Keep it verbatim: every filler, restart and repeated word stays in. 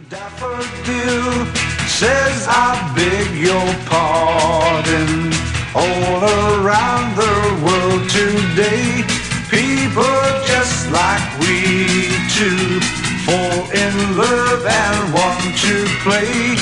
Daffodil says I beg your pardon. All around the world today, people just like we do fall in love and want to play.